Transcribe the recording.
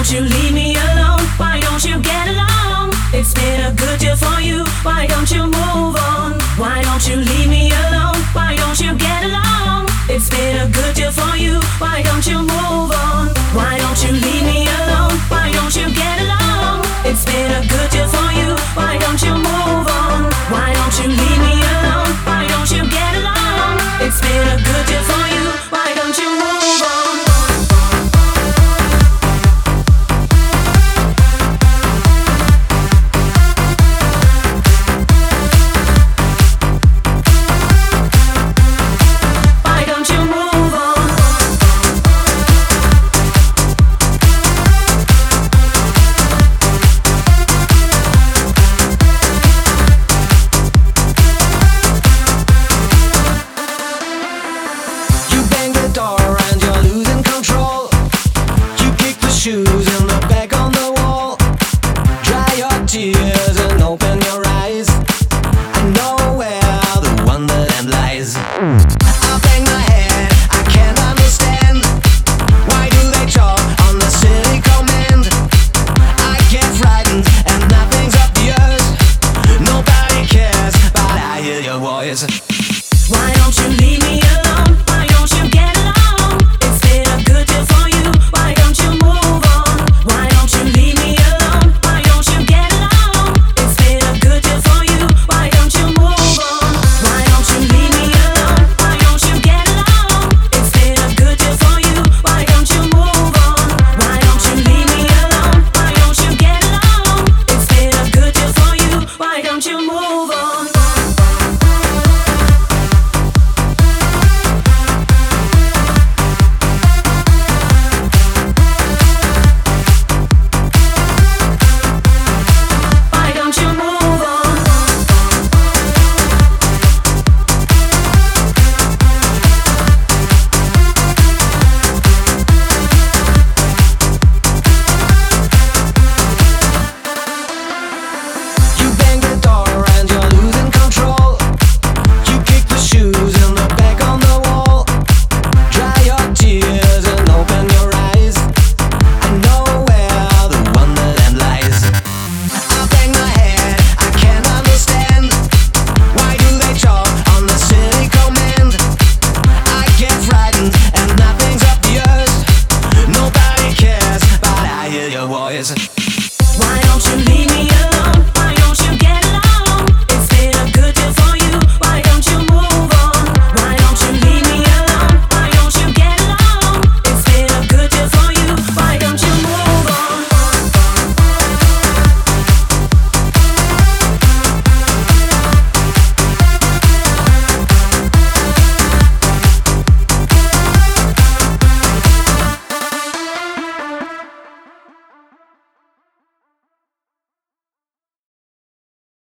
don't you leave me alone? Why don't you get along? It's been a good year for you. Why don't you move on? Why don't you leave me alone? Why don't you get along? It's been a good year for you. Why don't you move on? Why don't you leave me alone? Why don't you get along? It's been a good year for you. Why don't you move on? Why don't you leave me alone? Why don't you get along? It's been a good year for you. Why don't you move on? Shoes in the back on the wall. Dry your tears and open your eyes. I know where the wonderland lies. I bang my head, I can't understand. Why do they talk on the city command? I get frightened and nothing's up the earth. Nobody cares, but I hear your voice. Why don't you leave me alone? Why don't you get along? It's been a good year for you. Why don't you move on? Why don't you leave me alone? Why don't you get along? It's been a good year for you. Why don't you move on? Why don't you leave me alone? Why don't you get along? It's been a good year for you. Why don't you move on? Why don't you leave me alone? Why don't you get along? It's been a good year for you. Why don't you move on? Your voice.